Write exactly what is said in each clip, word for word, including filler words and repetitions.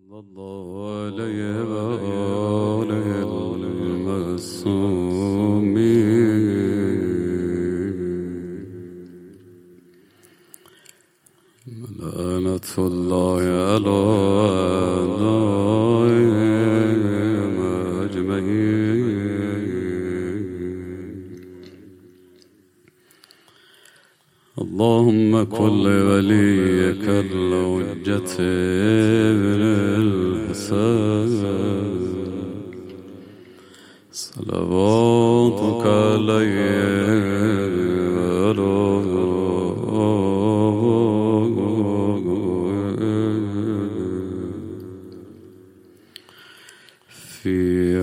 الله عليه وآله المعصومين لعنة الله على أعدائهم أجمعين. اللهم كن لوليك الحجة ابن الحسن صلواتك عليه في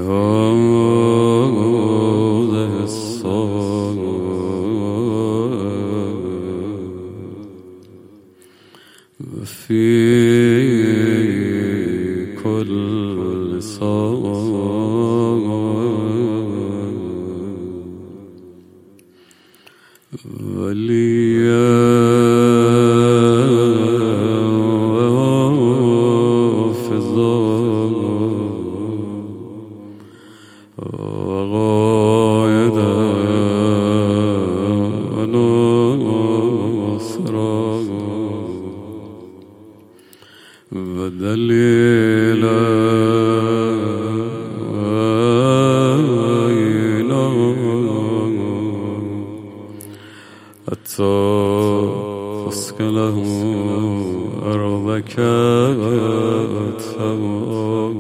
هذه الصلاة وفي كل صلاة وليا وحافظا وقائدا وناصرا ودليلا وعينا حتى تسكنه أرضك تمام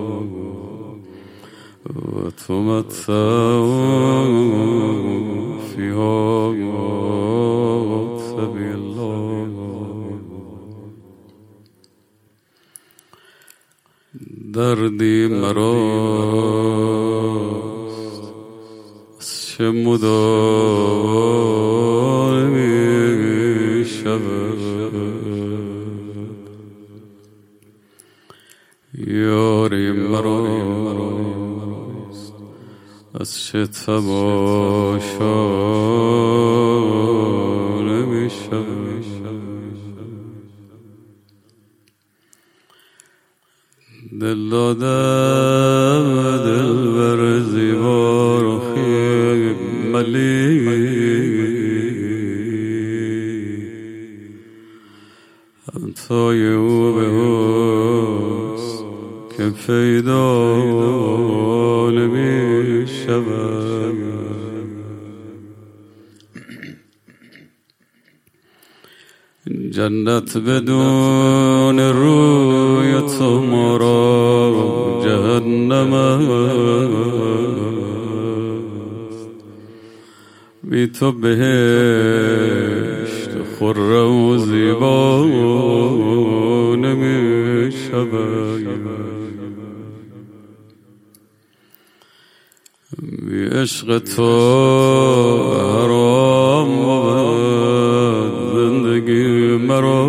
وتمتع فيها سبيل الله. دردی مراست از چه مدار می شود، یاری مراست از چه تماشا نمی شود. دل دادم دل بر زیبا رخی ملی همتای او به حسن که پیدا نمی شود. جنت بدون روی تو ما را جهنم است، بی تو بهشت خرم و زیبا نمی شود. بی عشق تو حرام بود زندگی مرا،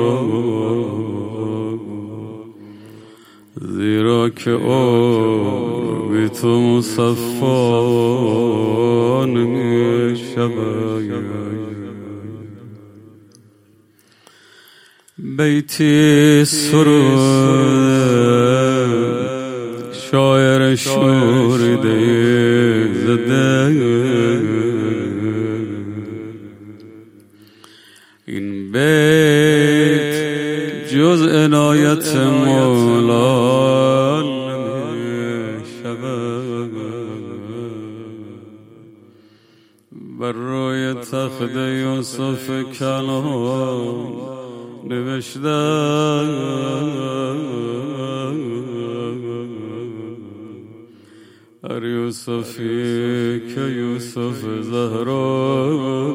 زیرا که عمر بی تو مصفا نمی شود. بیتی سرود شاعر شوریده زده، این بیت جز عنایت مولا نمی شود. بر روی تخت یوسف کلام نوشتم هر یوسفی که یوسف زهرا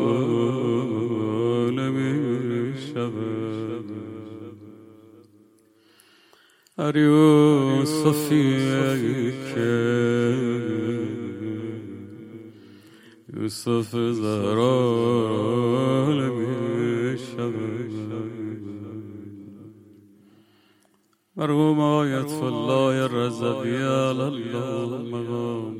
نمی شود. هر یوسفی که یوسف زهرا نمی شود. مرحوم آیت الله رضوی علی الله مقام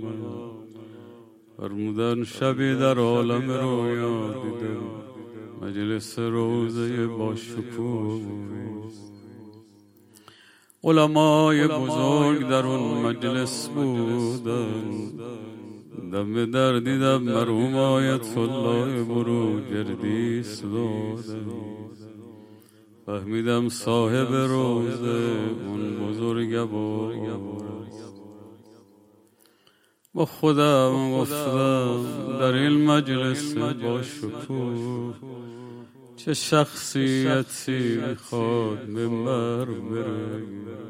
فرمودن شبی در عالم رویا دیدم مجلس روزه با شکوه، علمای بزرگ در اون مجلس بودن. دم به در دیدم مرحوم آیت الله بروجردی دادن. فهمیدم صاحب روزه اون بزرگوار. با خودم گفتم در این مجلس با شکوه چه شخصیتی میخواد منبر بره.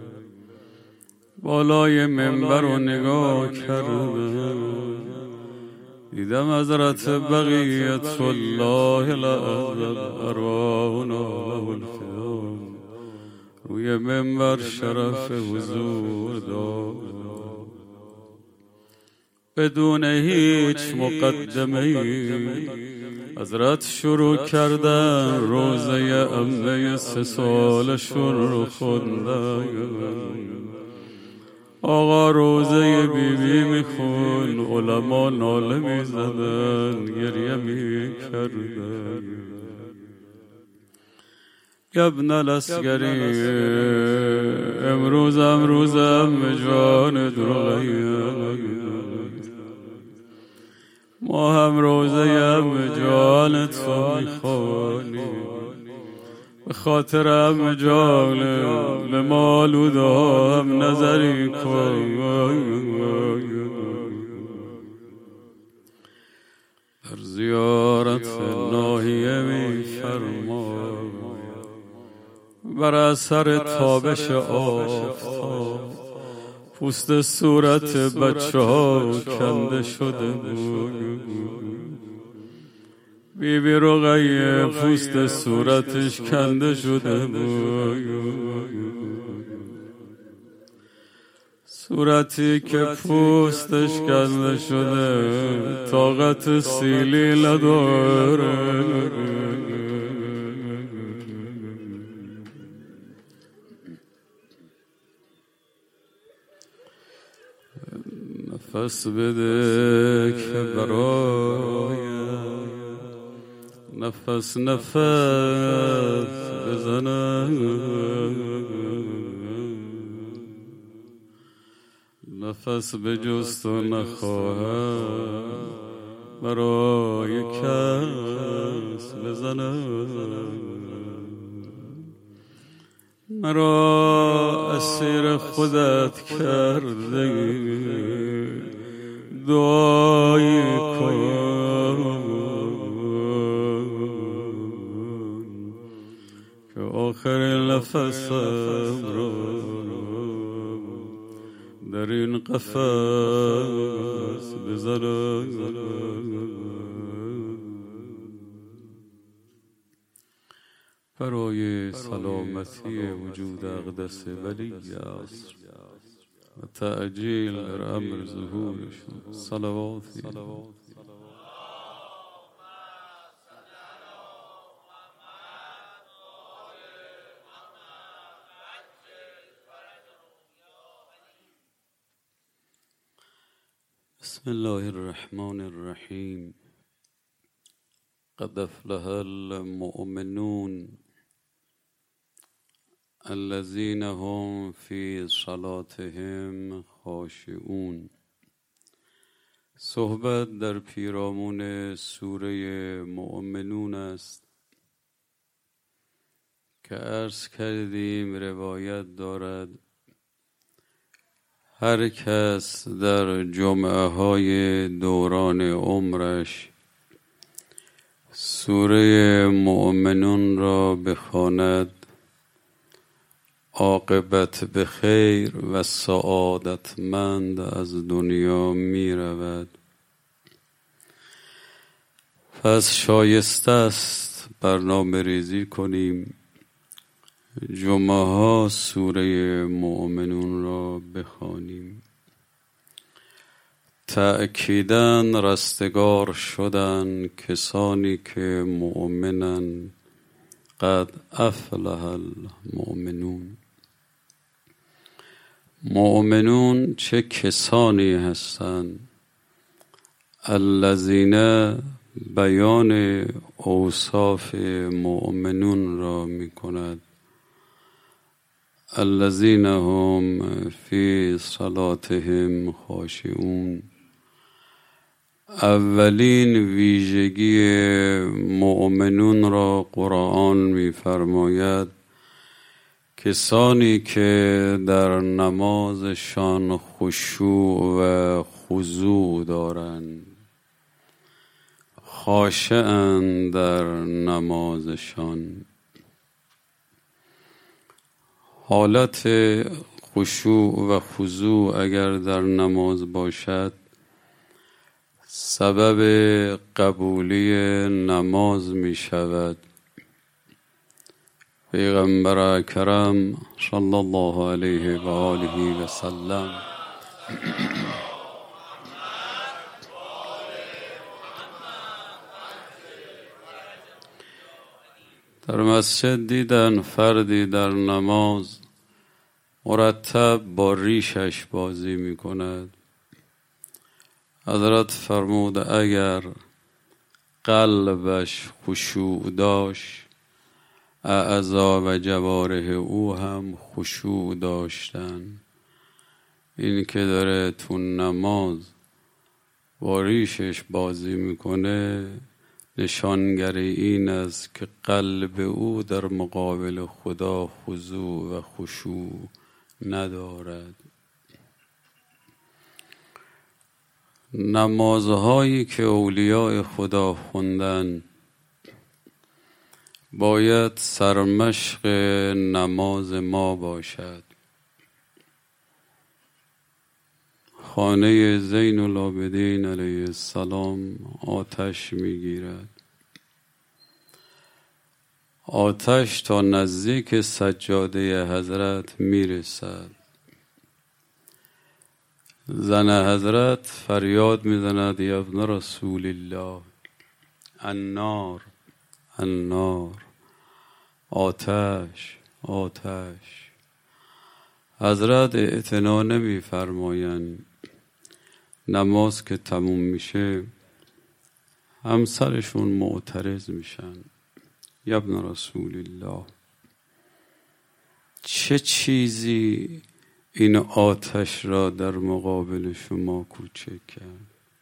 بالای منبر رو نگاه کردم، دیدم حضرت بقیت الله العظم ارواحنا له الفداء روی منبر شرف حضور داد. بدون هیچ مقدمه‌ای حضرت شروع کردن روزه عمه سه سالشون رو خوندن. آقا روزه بی بی میخون، علما ناله میزدن، گریه میکردن. ابن الاسگری امروز امروزم جان درغیه، ما هم روزه ام جان تو میخوانیم، به خاطر ام جان به مالوده هم نظری کن. در زیارت ناحیه میفرما بر اثر تابش آفتاب پوست صورت بچه ها کنده شده بود. بی بی رقیه پوست صورتش کنده شده بود. صورتی که پوستش کنده شده طاقت سیلی نداره. نفس بده که برایم نفس نفس بزنم، نفس به جز تو نخواهم برای کس بزنم. مرا اسیر خودت کرده دعایی کن که آخر نفسم را در این قفس بزنم. برای سلامتی وجود اقدس ولی عصر و تعجیل در امر ظهورشون صلواتی. بسم الله الرحمن الرحیم. قد افلح المؤمنون الذين هم في صلاتهم خاشعون. صحبت در پیرامون سوره مؤمنون است که عرض کردیم روایت دارد هر کس در جمعه های دوران عمرش سوره مؤمنون را بخواند عاقبت به خیر و سعادتمند از دنیا می رود. پس شایسته است برنامه ریزی کنیم جمعه ها سوره مؤمنون را بخوانیم. تأکیداً رستگار شدن کسانی که مؤمنن. قد افلح المؤمنون. مؤمنون چه کسانی هستند؟ الذین بیان اوصاف مؤمنون را می کند. الذين هم في صلاتهم خاشعون. اولین ویژگی مؤمنون را قرآن می‌فرماید کسانی که در نمازشان خشوع و خضوع دارند، خاشع‌اند در نمازشان. حالت خشوع و خضوع اگر در نماز باشد سبب قبولی نماز می شود. پیغمبر اکرم صلی الله علیه و آله و سلم در مسجد دیدن فردی در نماز مرتب با ریشش بازی می کند. حضرت فرمود اگر قلبش خشوع داشت اعضا و جوارح او هم خشوع داشتن. این که داره تو نماز با ریشش بازی میکنه نشانگر این است که قلب او در مقابل خدا خضوع و خشوع ندارد. نمازهایی که اولیاء خدا خوندن باید سرمشق نماز ما باشد. خانه زین العابدین علیه السلام آتش میگیرد. آتش تا نزدیک سجاده حضرت میرسد. زن حضرت فریاد میزند یا ابن رسول الله النار النار، آتش آتش. حضرت اعتنا نمی فرمایند. نماز که تموم میشه همسرشون معترض میشن یا ابن رسول الله چه چیزی این آتش را در مقابل شما کوچک کرد؟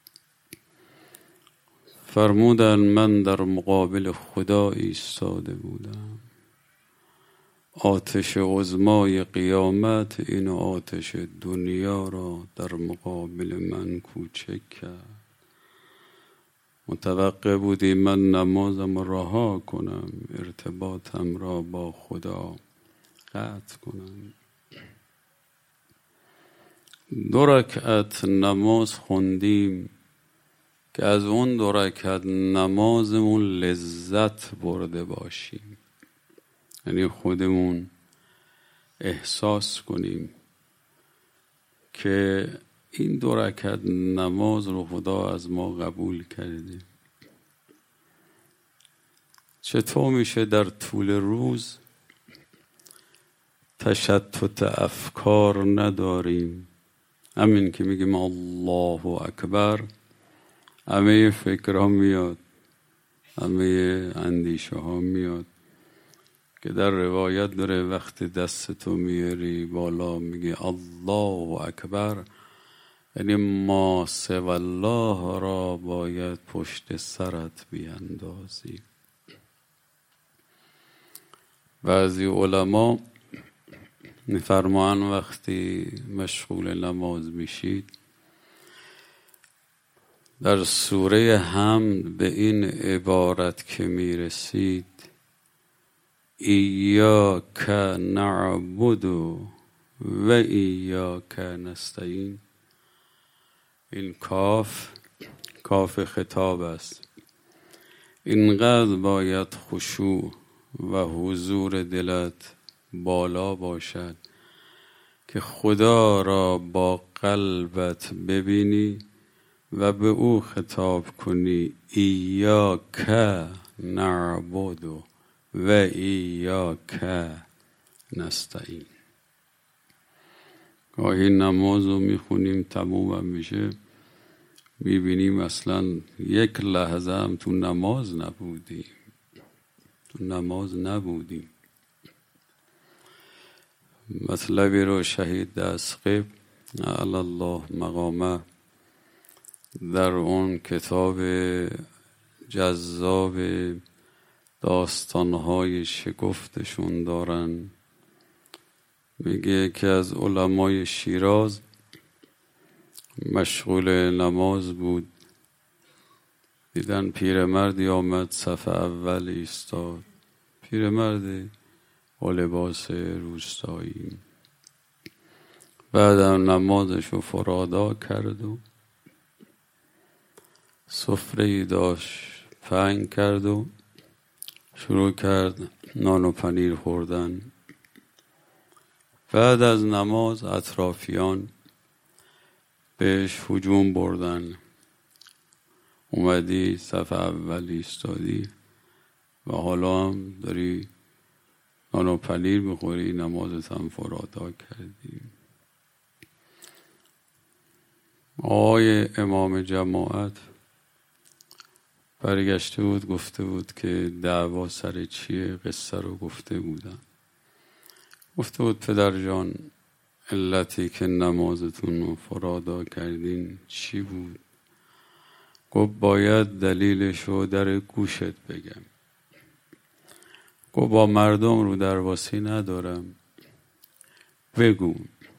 فرمودن من در مقابل خدا ایستاده بودم. آتش عظمای قیامت این آتش دنیا را در مقابل من کوچک کرد. متوقع بودی من نمازم رها کنم، ارتباطم را با خدا قطع کنم. دو رکعت نماز خوندیم که از اون دو رکعت نمازمون لذت برده باشیم، یعنی خودمون احساس کنیم که این دو رکعت نماز رو خدا از ما قبول کرده. چطور میشه در طول روز تشتت افکار نداریم؟ همین که میگیم الله اکبر همه فکرها میاد، همه اندیشه ها میاد. که در روایت داره وقتی دستتو میاری بالا میگی الله اکبر، یعنی ما سوی الله را باید پشت سرت بیاندازی. بعضی علما میفرمان وقتی مشغول نماز میشید در سوره حمد به این عبارت که میرسید ایاک نعبد و ایاک نستعین، این کاف کاف خطاب است. اینقدر باید خشوع و حضور دلت بالا باشد که خدا را با قلبت ببینی و به او خطاب کنی ایاک نعبد و ایاک نستعین. گاهی نماز رو میخونیم تموم هم میشه میبینیم اصلا یک لحظه هم تو نماز نبودیم تو نماز نبودیم مطلبی رو شهید دستقیب اعلی الله مقامه در اون کتاب جذاب داستانهای شگفتشون دارن. میگه که از علمای شیراز مشغول نماز بود، دیدن پیرمردی آمد صف اول ایستاد، پیرمرد با لباس روستایی. بعدم نمازش رو فرادا کرد و سفره‌ای داشت پهن کرد و شروع کرد نان و پنیر خوردن. بعد از نماز اطرافیان بهش هجوم بردن، اومدی صف اول ایستادی و حالا هم داری نان و پنیر میخوری، نمازت هم فرادا کردی. آقای امام جماعت برگشته بود گفته بود که دعوا سر چیه، قصه رو گفته بودن. گفته بود پدر جان علتی که نمازتون رو فرادا کردین چی بود؟ گفت باید دلیلش رو در گوشت بگم. گفت با مردم رو درواسی ندارم، بگو.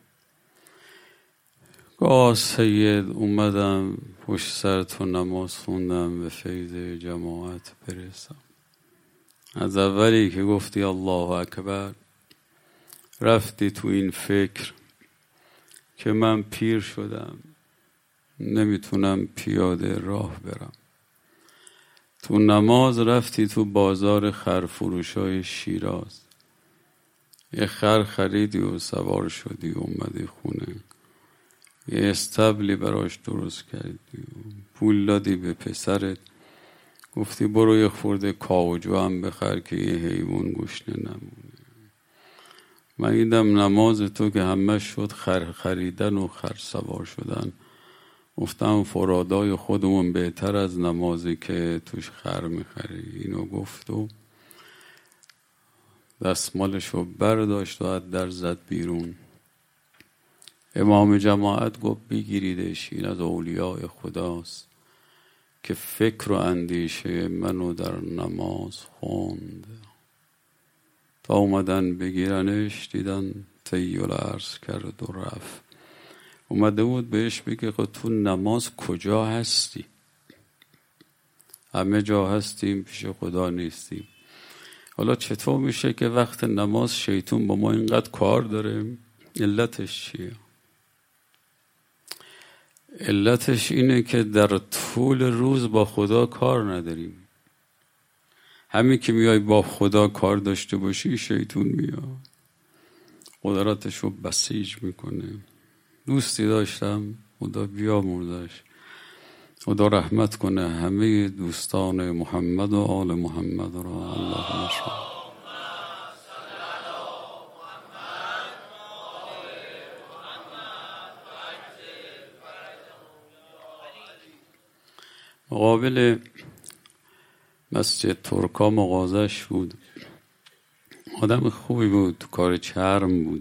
گفت سید اومدم پشت سر تو نماز خوندم به فیض جماعت برسم. از اولی که گفتی الله اکبر رفتی تو این فکر که من پیر شدم نمیتونم پیاده راه برم. تو نماز رفتی تو بازار خرفروشای شیراز، یه خر خریدی و سوار شدی و اومدی خونه، یه استبلی براش درست کردی و پول دادی به پسرت، گفتی برو یه خورده کاوجو هم بخر که یه حیوان گشنه نمونه. من دیدم نماز تو که همه شد خر خریدن و خر سوار شدن، گفتم فرادای خودمون بهتر از نمازی که توش خر میخری. اینو گفت و دستمالشو برداشت و از در زد بیرون. امام جماعت گفت بگیریدش، این از اولیاء خداست که فکر و اندیشه منو در نماز خوند. تا اومدن بگیرنش دیدن تیل عرض کرد و رفت. اومده بود بهش بگه خود تو نماز کجا هستی؟ همه جا هستیم پیش خدا نیستیم. حالا چطور میشه که وقت نماز شیطان با ما اینقدر کار داره؟ علتش چیه؟ علتش اینه که در طول روز با خدا کار نداریم. همین که میای با خدا کار داشته باشی شیطان میاد قدرتش رو بسیج میکنه. دوستی داشتم خدا بیامرزش، خدا رحمت کنه همه دوستان محمد و آل محمد را. اللهم صل مقابل مسجد ترکا مغازش بود، آدم خوبی بود، تو کار چرم بود،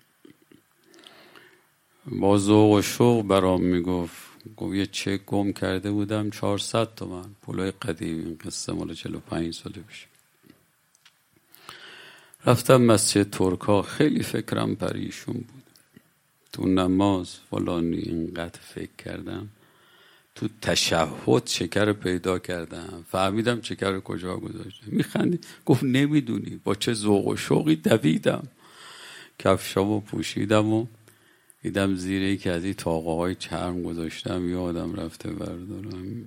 با ذوق و شوق برام میگفت. گفت یه چک گم کرده بودم چهارصد تومن، پولای قدیمی، این قصه مال چهل و پنج ساله پیش. رفتم مسجد ترکا، خیلی فکرم پریشون بود. تو نماز فلانی اینقدر فکر کردم، تو تشهد شکر پیدا کردم، فهمیدم شکر کجا گذاشته. میخندی. گفت نمیدونی با چه ذوق و شوقی دویدم، کفشامو پوشیدم و دیدم زیر یکی از این طاقه های چرم گذاشتم، یادم رفته بردارم.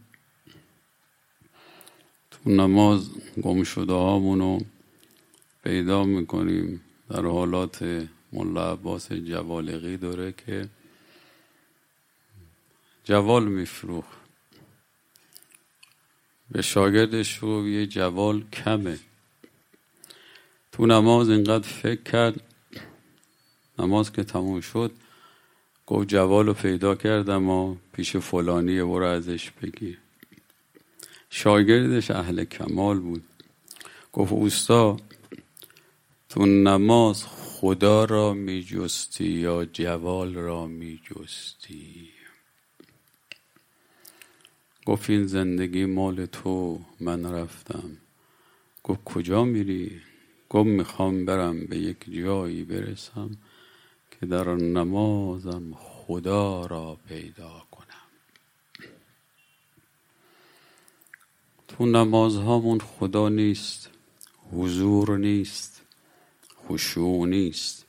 تو نماز گم شده هامونو پیدا میکنیم. در حالات ملا عباس جوالقی داره که جوال میفروخت، به شاگردش رو یه جوال کمه. تو نماز اینقدر فکر کرد، نماز که تموم شد گفت جوال رو پیدا کردم و پیش فلانیه، برو ازش بگیر. شاگردش اهل کمال بود، گفت اوستا تو نماز خدا را می جستی یا جوال را می جستی؟ گفت این زندگی مال تو، من رفتم. گفت کجا میری؟ گفت میخوام برم به یک جایی برسم که در نمازم خدا را پیدا کنم. تو نمازهامون خدا نیست، حضور نیست، خشوع نیست.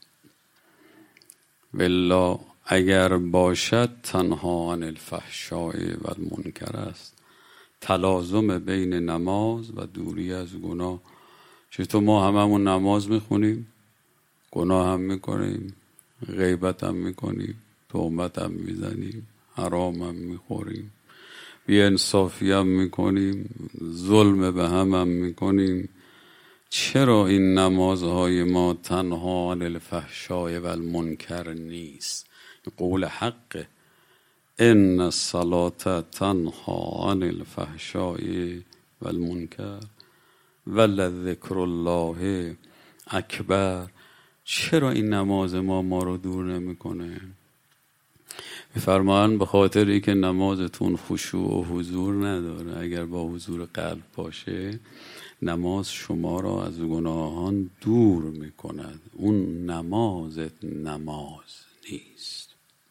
والله اگر باشد تنها عن الفحشاء و المنکر است. تلازم بین نماز و دوری از گناه. چطور ما هممون نماز میخونیم، گناه هم میکنیم، غیبت هم میکنیم، تهمت هم میزنیم، حرام هم میخوریم، بی‌انصافی هم میکنیم، ظلم به هم هم میکنیم. چرا این نمازهای ما تنها عن الفحشاء و المنکر نیست؟ قول حق ان الصلاة تنها عن الفحشاء و المنکر ولذکر الله اکبر. چرا این نماز ما ما رو دور نمیکنه؟ میفرمایند به خاطری که نمازتون خشوع و حضور نداره. اگر با حضور قلب باشه نماز شما را از گناهان دور میکند. اون نمازت نماز نیست.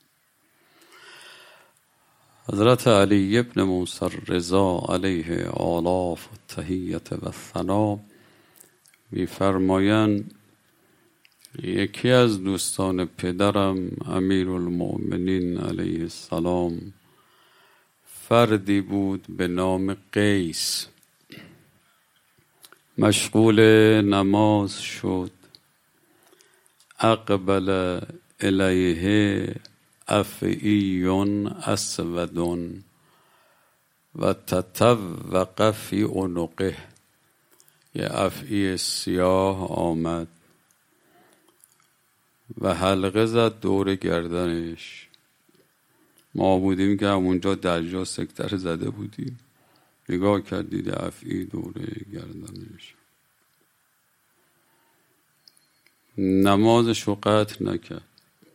حضرت علی ابن موسی الرضا علیه آلاف و تحیت و ثنا میفرمایند یکی از دوستان پدرم امیرالمؤمنین علیه السلام فردی بود به نام قیس. مشغول نماز شد. اقبل الیه افعی اسود و تطوق فی عنقه. یه افعی سیاه آمد و حلقه زد دور گردنش. ما بودیم که همونجا درجا سکتر زده بودیم. نگاه کرد دید افعی دور گردنش. نمازش رو قطع نکرد.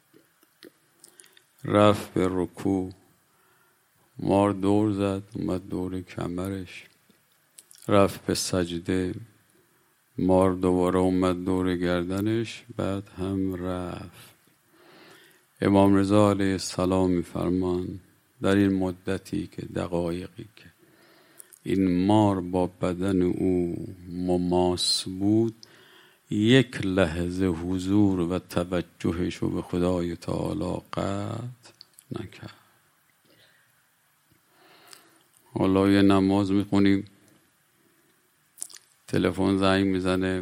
رفت به رکوع. مار دور زد اومد دور کمرش. رفت به سجده. مار دوباره اومد دور گردنش. بعد هم رفت. امام رضا علیه السلام میفرمان در این مدتی که دقایقی که این مار با بدن او مماس بود یک لحظه حضور و توجهش رو به خدای تعالی قطع نکرد. حالا یه نماز میخونیم تلفن زنگ میزنه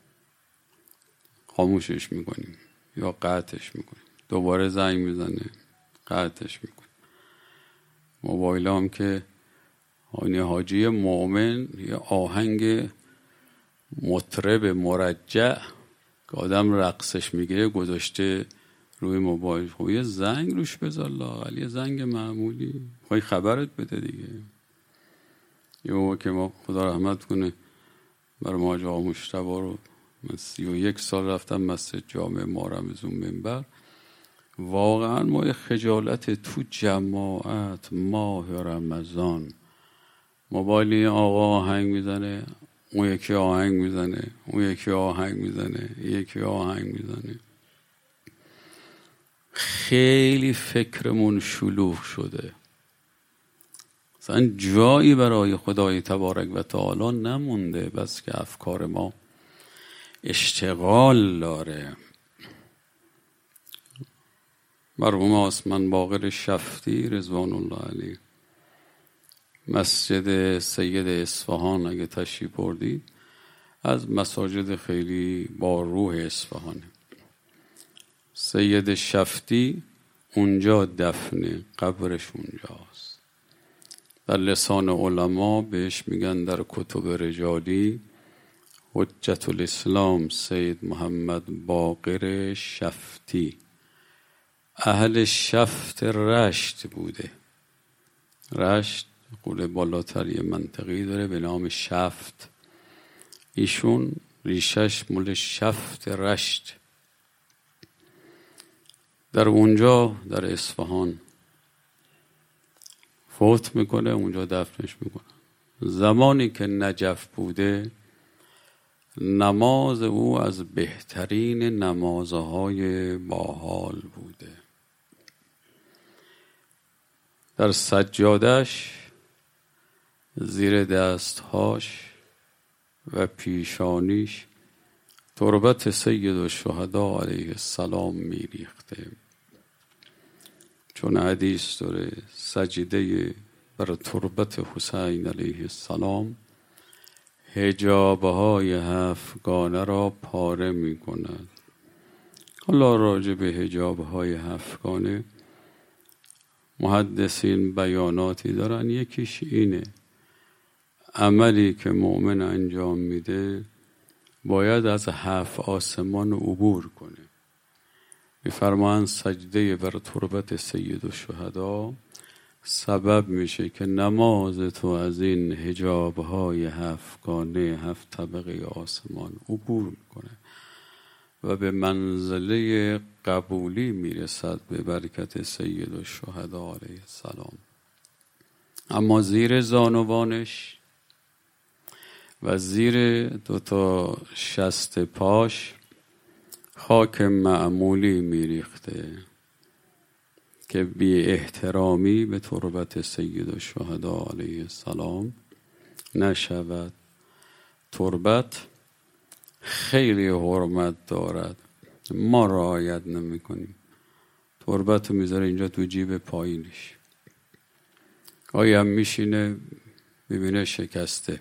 خاموشش میکنیم یا قطعش میکنیم. دوباره زنگ میزنه قطعش میکنیم. موبایل هم که آنی حاجی مؤمن یه آهنگ مطرب مرجع که آدم رقصش میگیره گذاشته روی موبایل. خب یه زنگ روش بذار لااقل، یه زنگ معمولی خواهی خبرت بده دیگه. یه بابا که ما خدا رحمت کنه برای ما آقا مجتبی رو من سی و یک سال رفتم مسجد جامع مارم از اون منبر. واقعا ما خجالت تو جماعت ماه رمضان موبایلی آقا آهنگ میزنه اون یکی آهنگ میزنه اون یکی آهنگ میزنه یکی آهنگ میزنه. خیلی فکرمون شلوغ شده. اصلا جایی برای خدای تبارک و تعالی نمونده بس که افکار ما اشتغال داره. مرحوم آسمان باقر شفتی رضوان الله علیه مسجد سید اصفهان اگه تشریف بردید از مساجد خیلی با روح اصفهانه. سید شفتی اونجا دفنه، قبرش اونجاست. در لسان علما بهش میگن در کتب رجالی حجت الاسلام سید محمد باقر شفتی. اهل شفت رشت بوده. رشت قول بالاتر یه منطقی داره به نام شفت. ایشون ریشش مال شفت رشت در اونجا در اصفهان فوت میکنه، اونجا دفنش میکنه. زمانی که نجف بوده نماز او از بهترین نمازهای باحال بوده. در سجادش زیر دستهاش و پیشانیش تربت سید الشهدا علیه السلام میریخته، چون حدیث داره سجده بر تربت حسین علیه السلام حجابهای هفتگانه را پاره می کند. حالا راجع به حجابهای هفتگانه محدثین بیاناتی دارن. یکیش اینه عملی که مؤمن انجام میده باید از هفت آسمان عبور کنه. میفرمایند سجده بر تربت سید الشهدا سبب میشه که نماز تو از این حجابهای هفتگانه هفت طبقه آسمان عبور میکنه و به منزله قبولی میرسد به برکت سید الشهدا علیه السلام. اما زیر زانوانش و زیر دوتا شست پاش خاک معمولی میریخته که بی احترامی به تربت سید الشهدا علیه السلام نشود. تربت خیلی حرمت دارد، ما رعایت نمی کنیم. تربت رو میذاره اینجا تو جیب پایینش، آیا میشینه ببینه شکسته.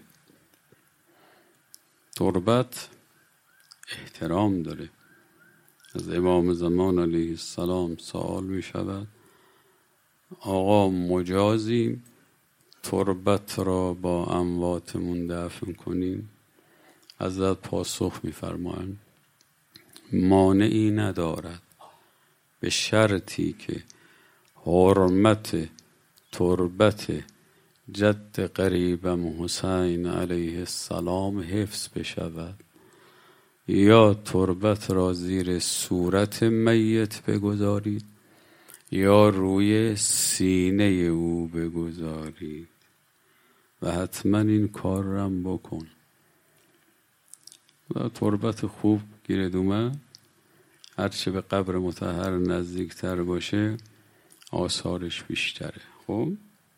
تربت احترام داره. از امام زمان علیه السلام سوال می شود آقا مجازیم تربت را با امواتمون دفن کنیم؟ حضرت پاسخ می فرمایند مانعی ندارد، به شرطی که حرمت تربت جد قریبم حسین علیه السلام حفظ بشود. یا تربت را زیر صورت میت بگذارید یا روی سینه او بگذارید و حتما این کار رم بکن. و تربت خوب گیرد اومد، هرچه به قبر مطهر نزدیکتر باشه آثارش بیشتره. خب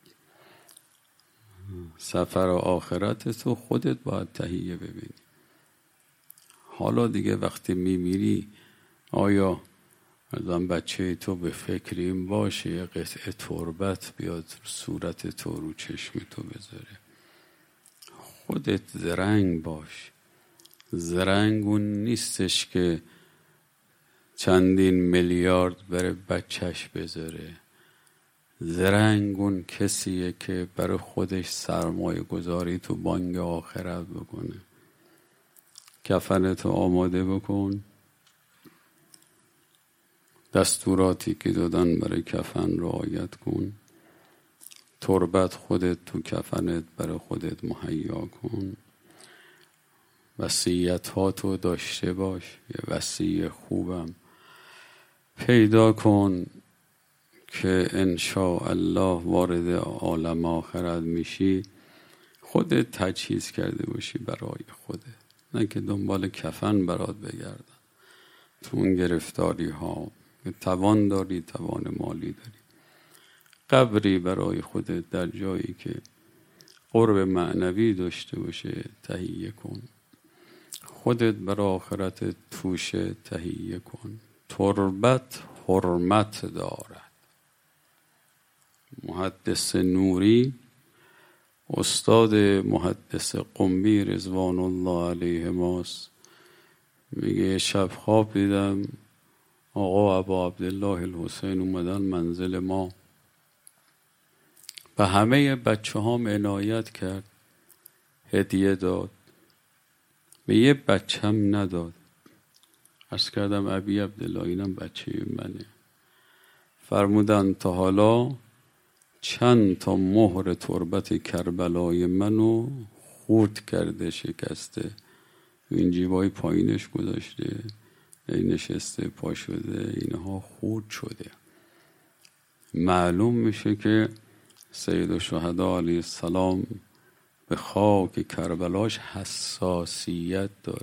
سفر آخرت تو خودت باید تهیه ببینی. حالا دیگه وقتی میمیری آیا مثلا بچه تو به فکر این باشه یه قطعه تربت بیاد صورت تو رو چشم تو بذاره؟ خودت زرنگ باش. زرنگ اون نیستش که چندین میلیارد بره بچهش بذاره. زرنگ اون کسیه که برای خودش سرمایه گذاری تو بانک آخرت بکنه. کفنتو آماده بکن، دستوراتی که دادن برای کفن رعایت کن، تربت خودت تو کفنت برای خودت مهیا کن، وصیت ها تو داشته باش، یه وصیه خوبم پیدا کن که انشاءالله وارد عالم آخرت میشی خودت تجهیز کرده باشی برای خودت، نه که دنبال کفن برات بگردن. تو اون گرفتاری ها توان داری، توان مالی داری، قبری برای خودت در جایی که قرب معنوی داشته باشه تهیه کن. خودت برای آخرت توشه تهیه کن. تربت حرمت دارد. محدث نوری استاد محدث قمی رضوان الله علیه ماست، میگه شب خواب دیدم آقا ابا عبدالله الحسین اومدن منزل ما، به همه بچه هام عنایت کرد، هدیه داد، به یه بچه هم نداد. عرض کردم ابی عبدالله اینم بچه منه. فرمودن تا حالا چند تا مهر تربت کربلای منو خورد کرده، شکسته، این جیبای پایینش گذاشته، این نشسته پا شده، اینها خورد شده. معلوم میشه که سید الشهدا علیه السلام به خاک کربلاش حساسیت داره.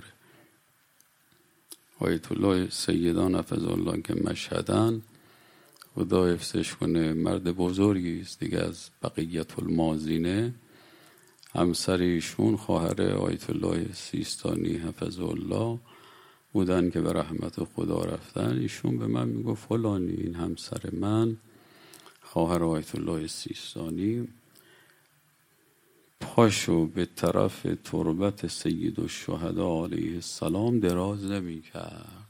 آیت الله سیدان حفظ الله که مشهدن، خدا حفظش کنه، مرد بزرگی است دیگه، از بقیت الماضینه. همسر ایشون خواهر آیت الله سیستانی حفظ الله بودن که به رحمت خدا رفتن. ایشون به من میگفت فلانی، این همسر من خواهر آیت الله سیستانی، پاشو به طرف تربت سید الشهدا علیه السلام دراز نمی کرد.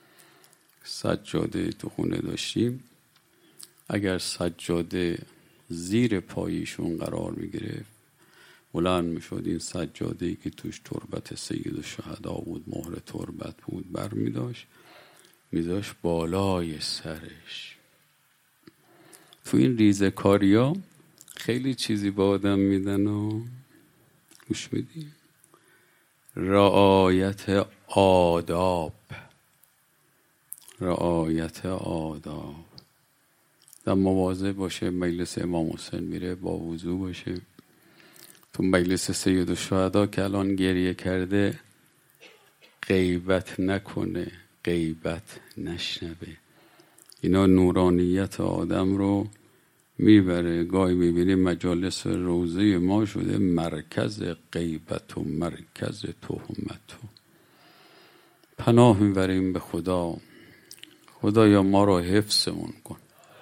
سجاده تو خونه داشتیم، اگر سجاده زیر پاییشون قرار می گرفت، بلند می شد، این سجاده‌ای که توش تربت سید الشهدا بود، مهر تربت بود، بر می داشت می داشت بالای سرش. تو این ریزکاری ها خیلی چیزی با آدم میدن و گوش میدیم. رعایت آداب، رعایت آداب. در مواظب باشه، مجلس امام حسین میره با وضو باشه. تو مجلس سید الشهدا که الان گریه کرده غیبت نکنه، غیبت نشنوه. اینا نورانیت آدم رو میبره. گاهی میبینی مجالس روزه ما شده مرکز غیبت و مرکز تهمت. پناه میبریم به خدا. خدایا ما رو حفظمون کن.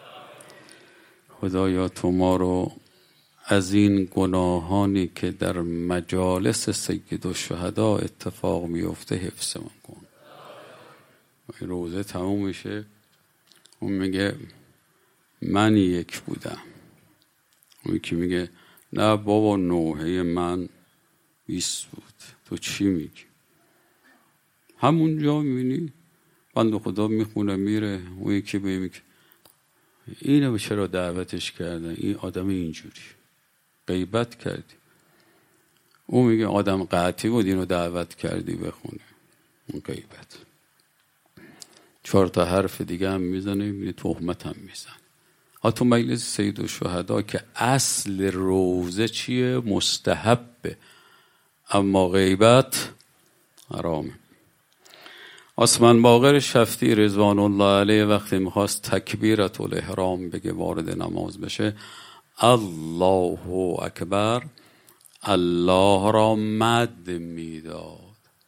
خدایا تو ما رو از این گناهانی که در مجالس سید الشهدا اتفاق میفته حفظمون کن. روزه تموم میشه، اون میگه من یک بودم، اون یکی میگه نه بابا نوحه من بیست بود. تو چی میگی؟ همونجا میبینی بنده خدا میخونه میره، اون یکی میگه اینو چرا دعوتش کردن، این آدم اینجوری غیبت کردی. اون میگه آدم قاطی بود، اینو دعوت کردی بخونه، اون غیبت. چهار تا حرف دیگه هم میزنه، میبینی تهمت هم میزن. ها تو مجلس سید الشهدا که اصل روزه چیه؟ مستحبه، اما غیبت حرامه. عثمان باقر شفتی رضوان الله علیه وقتی میخواست تکبیرت الاحرام بگه وارد نماز بشه، الله اکبر، الله را مد میداد.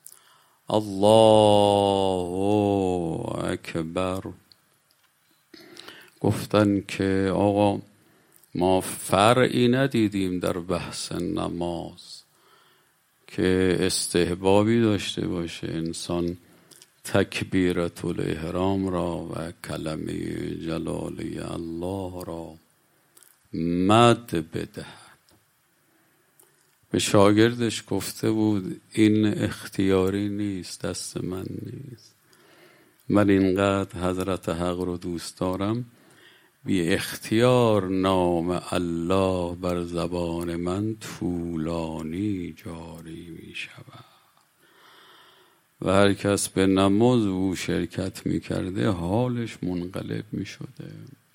الله اکبر. گفتن که آقا ما فرعی ندیدیم در بحث نماز که استحبابی داشته باشه انسان تکبیرت الاحرام را و کلمه جلالی الله را مد بدهد. به شاگردش گفته بود این اختیاری نیست، دست من نیست. من اینقدر حضرت حق رو دوست دارم، بی اختیار نام الله بر زبان من طولانی جاری می شود و هر کس به نماز او شرکت می کرده حالش منقلب می شده.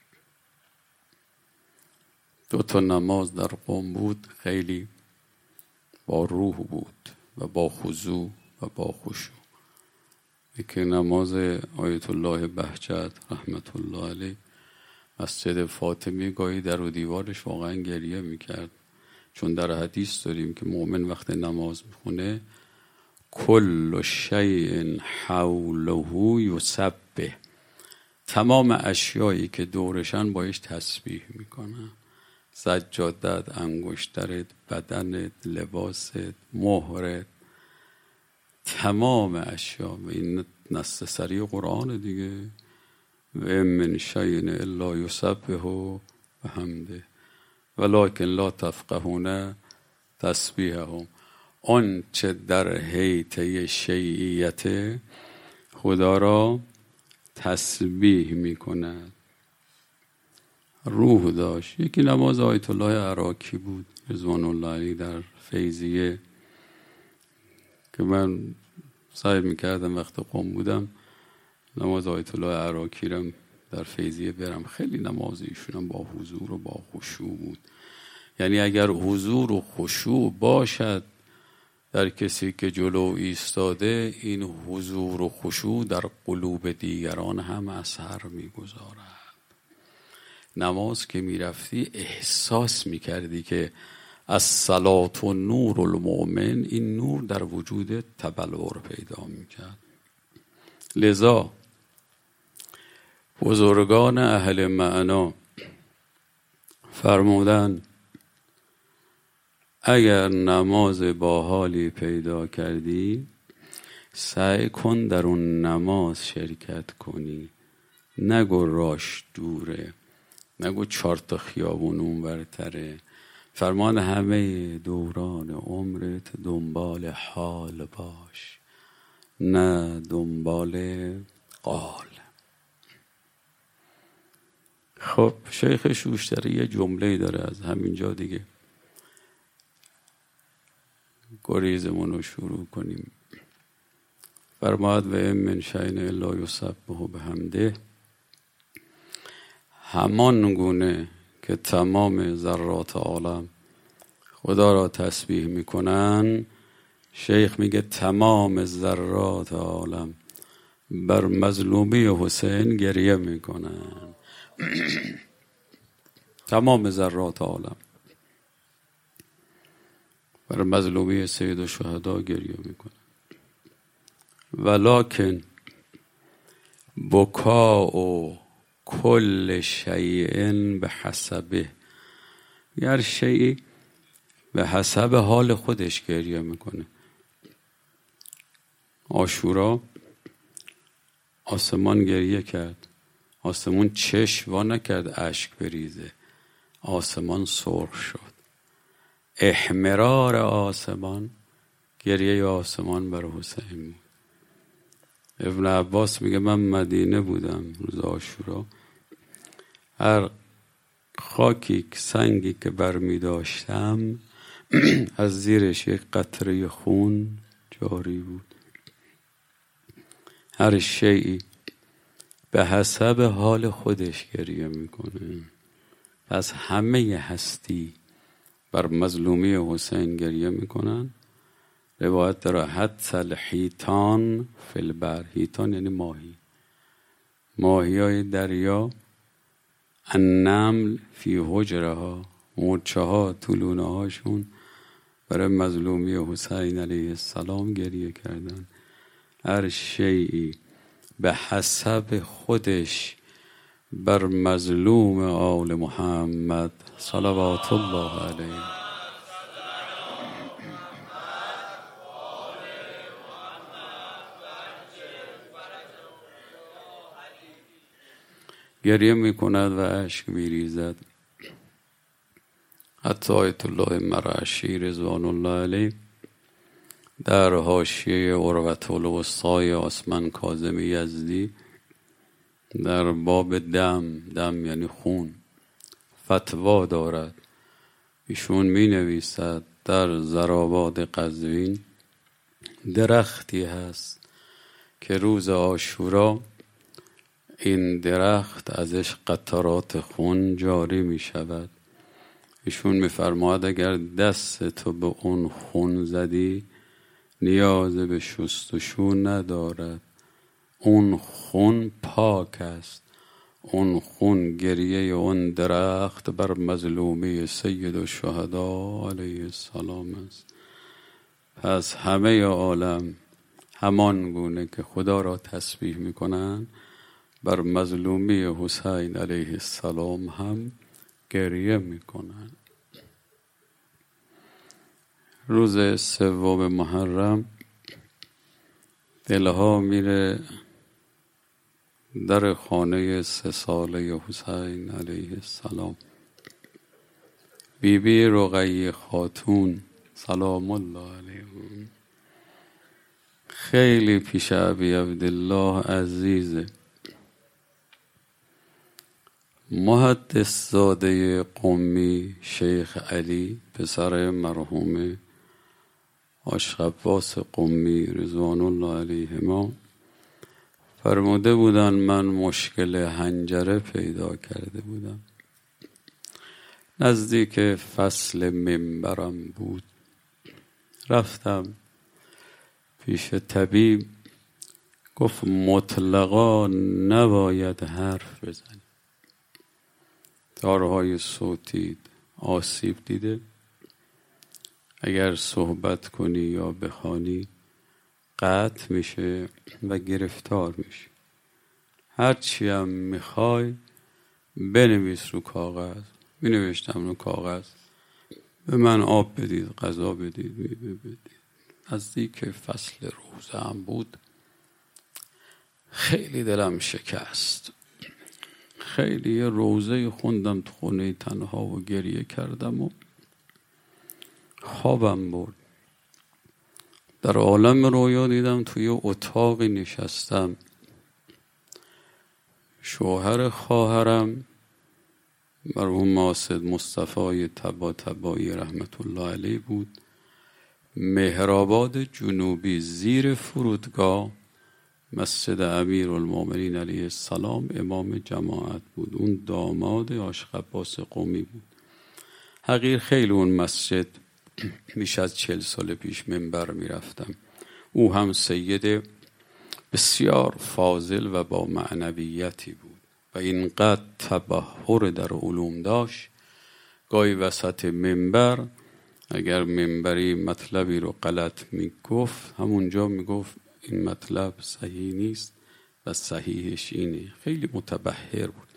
دو تا نماز در قم بود، خیلی با روح بود و با خضوع و با خشوع. یکی نماز آیت الله بهجت رحمت الله علیه مسجد فاطمی، گاهی در و دیوارش واقعا گریه میکرد، چون در حدیث داریم که مؤمن وقت نماز میخونه کل شیء حوله یسبح، تمام اشیایی که دورشن بایش تسبیح میکنن. سجادت، انگشترت، بدنت، لباست، مهرت، تمام اشیا. و این نص سری قرآن دیگه، و من شیء الا یسبح بحمده ولکن لا تفقهون تسبیحهم. آن چه در حیطه شیعیت خدا را تسبیح می کند. روح داشت. یکی نماز آیت الله عراقی بود رضوان الله علیه در فیضیه که من سعی میکردم وقت قم بودم نماز آیت الله عراقی رم در فیضیه برم، خیلی نماز ایشونم با حضور و با خشوع بود. یعنی اگر حضور و خشوع باشد در کسی که جلو ایستاده، این حضور و خشوع در قلوب دیگران هم اثر میگذارد. نماز که میرفتی احساس میکردی که الصلاة نور المؤمن، این نور در وجود تبلور پیدا میکرد. لذا بزرگان اهل معنا فرمودن اگر نماز با حالی پیدا کردی، سعی کن در اون نماز شرکت کنی. نگو راش دوره، نگو چهار تا خیابون اون برتره. فرمان همه دوران عمرت دنبال حال باش، نه دنبال قال. خب شیخ شوشتری یه جمله داره، از همینجا دیگه گریزمون رو شروع کنیم. فرماد و ام من شیء الا یسبح بحمده، همان گونه که تمام ذرات عالم خدا را تسبیح میکنن، شیخ میگه تمام ذرات عالم بر مظلومی حسین گریه میکنن. تمام ذرات عالم بر مظلومی سید الشهدا گریه میکنن. ولکن بکاء و کل شیء به حسبه، هر شیئی به حسب حال خودش گریه میکنه. عاشورا آسمان گریه کرد، آسمان چشم وا نکرد اشک بریزه، آسمان سرخ شد. احمرار آسمان، گریه آسمان بر حسین بود. ابن عباس میگه من مدینه بودم روز عاشورا، هر خاکی سنگی که برمی داشتم از زیرش یک قطره خون جاری بود. هر شیئی به حسب حال خودش گریه میکنه. پس همه هستی بر مظلومی حسین گریه میکنن. روایت داره حتی الحیتان فی البر، حیتان یعنی ماهی، ماهی های دریا، النمل فی حجرها، مورچه ها تو لونه هاشون برای مظلومی حسین علیه السلام گریه کردن. هر شیئی به حسب خودش بر مظلوم آل محمد صلوات الله علیه گریه میکند و اشک میریزد. حتی آیت الله مرعشی رضوان الله علیه در حاشیه عروة الوثقی عثمان کاظم یزدی در باب دم، دم یعنی خون، فتوا دارد. ایشون می نویسد در زرآباد قزوین درختی هست که روز عاشورا این درخت ازش قطرات خون جاری می شود. ایشون می فرماید اگر دست تو به اون خون زدی نیاز به شستشو ندارد، اون خون پاک است. اون خون گریه اون درخت بر مظلومی سید الشهدا علیه السلام است. پس همه عالم همان گونه که خدا را تسبیح میکنن، بر مظلومی حسین علیه السلام هم گریه میکنن. روز سوم محرم دلها میره در خانه سه ساله حسین علیه السلام. بی بی رقیه خاتون سلام الله علیه خیلی پیش ابی عبدالله عزیزه. محدث زاده قمی شیخ علی پسر مرحوم عاشق عباس قمی رضوان الله علیهما فرموده بودن من مشکل حنجره پیدا کرده بودم. نزدیک فصل منبرم بود، رفتم پیش طبیب، گفت مطلقا نباید حرف بزنی، تارهای صوتی آسیب دیده، اگر صحبت کنی یا بخوانی قطع میشه و گرفتار میشه. هرچی هم میخوای بنویس رو کاغذ. می نوشتم رو کاغذ به من آب بدید، غذا بدید، میوه بدید. نزدیک فصل روزه هم بود، خیلی دلم شکست، خیلی یه روزه خوندم تو خونه تنها و گریه کردم و خوابم برد. در عالم رویا دیدم توی اتاقی نشستم، شوهر خواهرم مرحوم آسد مصطفی تبا تبایی رحمت الله علیه بود، مهرآباد جنوبی زیر فرودگاه مسجد امیرالمومنین علیه السلام امام جماعت بود. اون داماد عاشق عباس قمی بود. حقیر خیلی اون مسجد بیش از چل سال پیش منبر می رفتم. او هم سید بسیار فاضل و با معنویتی بود و اینقدر تبحر در علوم داشت، گاهی وسط منبر اگر منبری مطلبی رو غلط می گفت همونجا می گفت این مطلب صحیح نیست و صحیحش اینه. خیلی متبحر بود.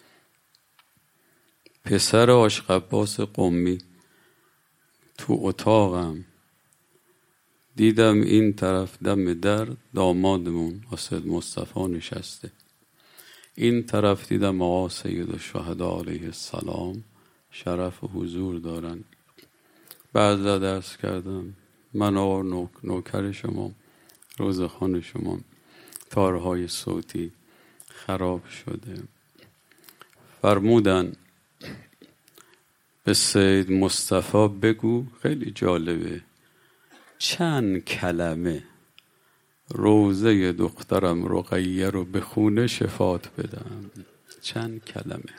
پسر عاشق عباس قمی تو اتاقم دیدم این طرف دم در دامادمون آسد مصطفی نشسته، این طرف دیدم آقا سید الشهدا علیه السلام شرف و حضور دارن. بعد درس کردم من آقا نوک، نوکر شما، روزخوان شما، تارهای صوتی خراب شده. فرمودن به سید مصطفی بگو، خیلی جالبه، چند کلمه روزه دخترم رقیه رو به خونه شفات بدم. چند کلمه.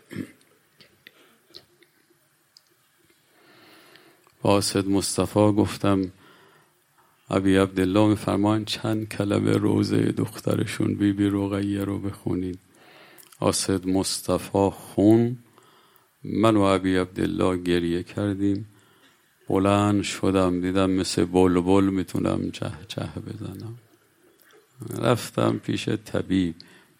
با سید مصطفی گفتم ابی عبدالله میفرمان چند کلمه روزه دخترشون بی بی رقیه رو بخونید. آسد مصطفی خون، من و ابی عبدالله گریه کردیم. بلند شدم دیدم مثل بلبل میتونم چه چه بزنم. رفتم پیش طبیب،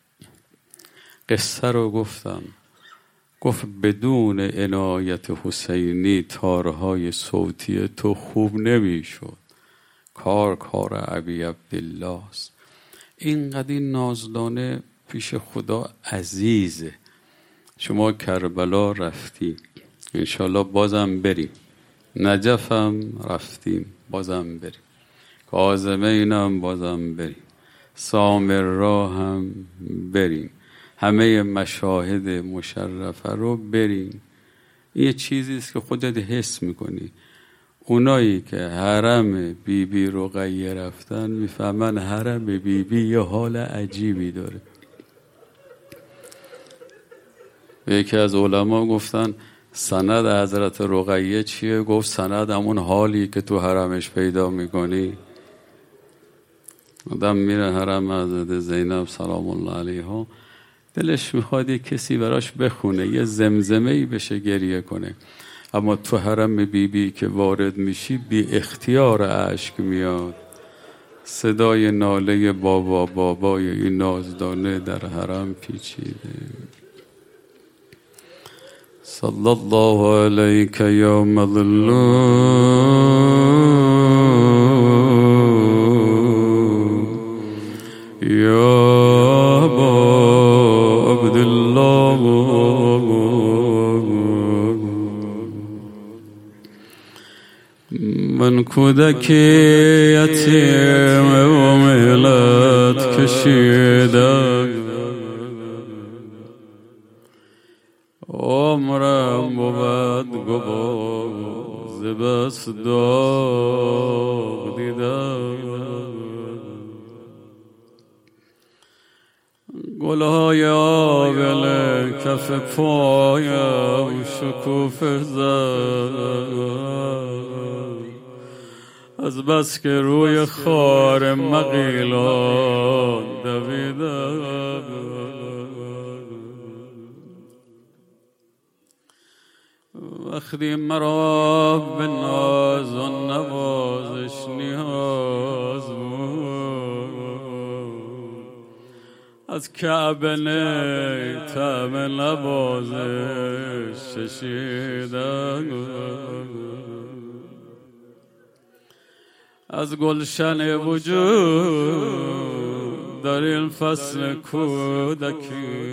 قصه رو گفتم. گفت بدون عنایت حسینی تارهای صوتی تو خوب نمیشد، کار کار ابی عبدالله است. اینقدر این نازدانه پیش خدا عزیزه. شما کربلا رفتی، انشالله بازم بریم. نجف هم رفتیم، بازم بریم. کاظمین هم بازم بریم. سامرا هم بریم. همه مشاهد مشرفه رو بریم. این چیزی است که خودت حس میکنی. اونایی که حرم بی بی رقیه رفتن میفهمن حرم بی بی یه حال عجیبی داره. یکی از علما گفتن سند حضرت رقیه چیه؟ گفت سند همون حالی که تو حرمش پیدا میکنی. آدم میره حرم حضرت زینب سلام الله علیها، دلش میخواد یه کسی براش بخونه، یه زمزمه‌ای بشه گریه کنه. اما تو حرم بی بی که وارد میشی بی اختیار اشک میاد. صدای ناله بابا بابای این نازدانه در حرم پیچیده. صلی الله علیک یا مظلوم یا ابا عبدالله من کودک یتیم و ملت کشیدم، عمرم بود گواز بس داغ دیدم. گلهای آبله کف پایم شکوفه زد، از بس که روی خار مغیلان دویدم. وقتی مرا به ناز و نوازش نیاز بود، از کعبه نی طعم نوازش چشیدم. از گلشن وجود در این فصل کودکی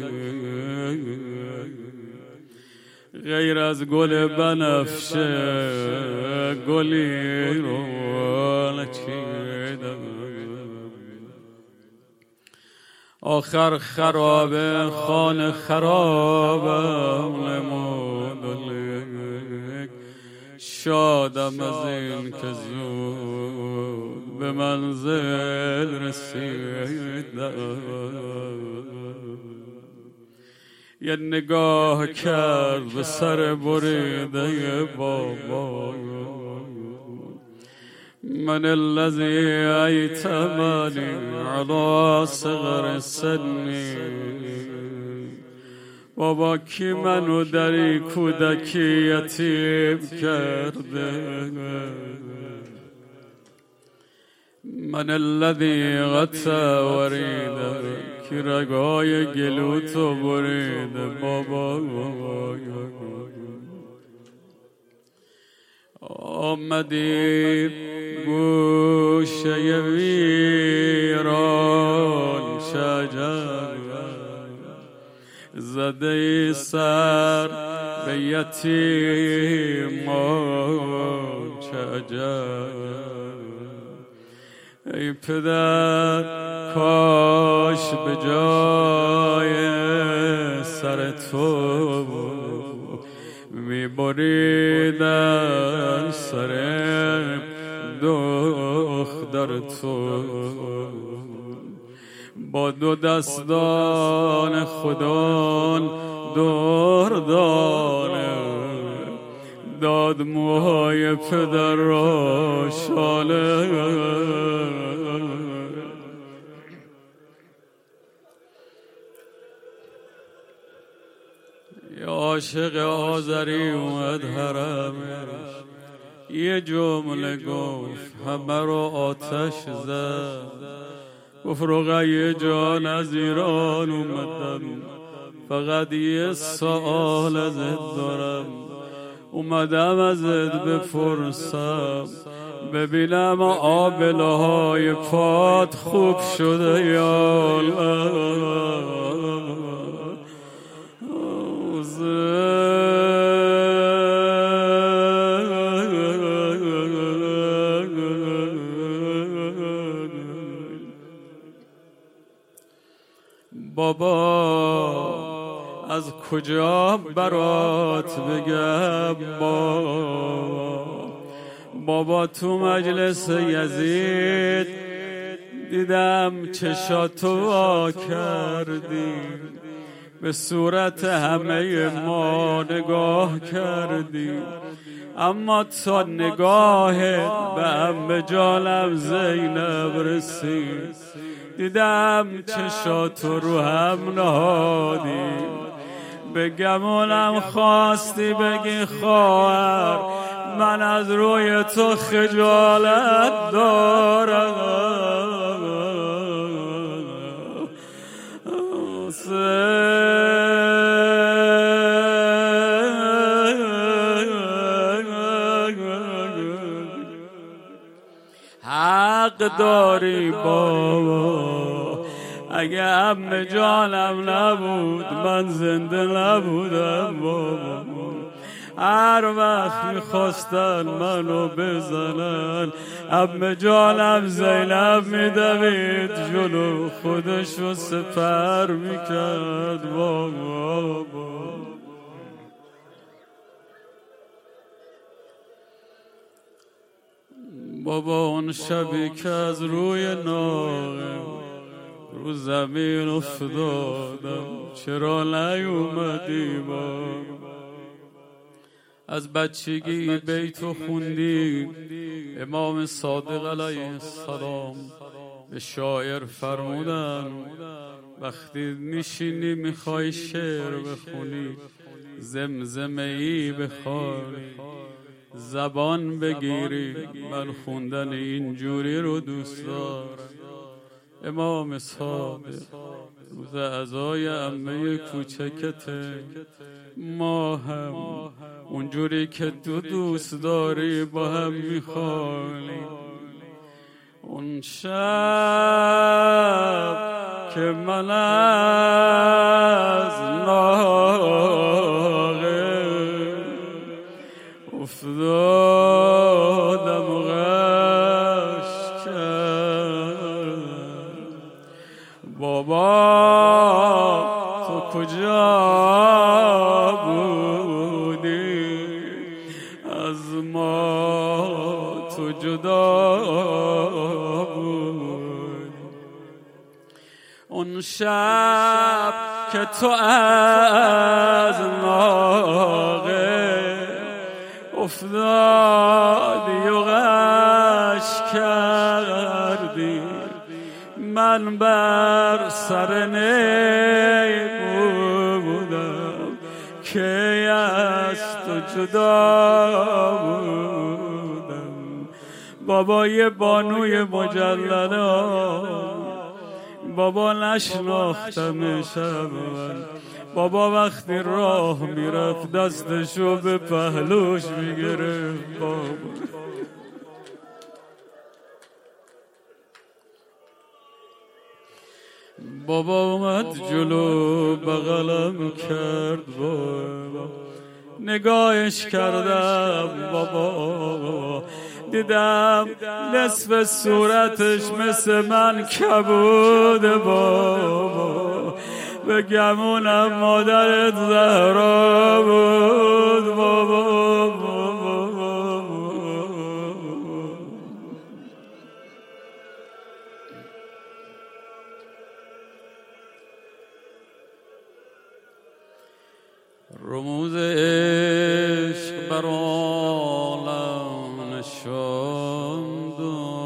غیر از گل بنفشه گلی رو نچیدم. آخر خراب خانه خرابم نمود و لیک شادم از این که زود به منزل رسیدم. یه نگاه کرد به سر بریده بابا، من الذی ایتمنی علی صغر سنی. بابا کی منو در این کودکی یتیم کرده؟ من الذی قطع وریده، کی رگای گلوتو بریده بابا. آمدی گوشه ویران شجر، زده سر به یتیمان شجر. ای پدر کاش به جای سر تو می بریدن سر دختر تو. با دو دستان خودان دردانه داد موهای پدر را شاله. یا عاشق آذری اومد حرمش، یه جمله گفت همه رو آتش زد. گفت رقیه جان از ایران اومدم، فقط یه سوال ازت دارم. اومدم ازت بپرسم ببینم آبله های پات خوب شده یا بابا از کجا برات بگم بابا. بابا تو مجلس یزید دیدم چشاتو وا کردی، به صورت همه ما نگاه کردی، اما تا نگاهت به عمه جانم زینب رسید دیدم چشاتو رو هم نهادی. به گمونم خواستی بگی خواهر من از روی تو خجالت دارم. حق داری بابا، اگه عمه جانم نبود من زنده نبودم بابا. هر وقت میخواستن منو بزنن عمه جانم زینب میدوید جلو خودشو سپر میکرد بابا. بابا اون شبی که از روی ناغ رو زمین افتادم چرا نیومدی با از بچگی بیتو خوندی امام صادق علیه السلام به شاعر فرمودن وقتی میشینی میخوای شعر بخونی زمزمه ای بخوانی زبان بگیری من خوندن اینجوری رو دوست دارم امام صادق روز عزای عمه کوچکته ما هم اونجوری که تو دوست داری با هم میخوانیم اون شب که من از ناقه افتادم و غش کردم بابا تو کجا بودی از ما تو جدا بود اون شب که تو از ناقه افتادی و غش کردی من بر سر نی بودم که از تو جدا بودم بابای بانوی مجللا بابا نشناختمش من بابا وقتی راه میرفت دستشو به پهلوش میگرفت بابا بابا اومد جلو بغلم کرد بابا نگاهش کردم بابا دیدم نصف صورتش مثل من کبود بابا به گمونم مادرت زهرا بود بابا, بابا, بابا رموز عشق بر عالم نشاند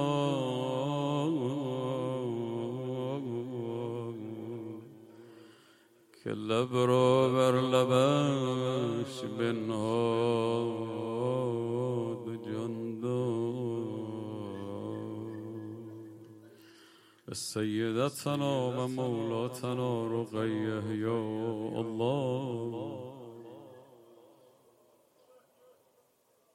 که لب را بر لبش بنهاد جان داد سیدتنا و مولاتنا رقیه یا الله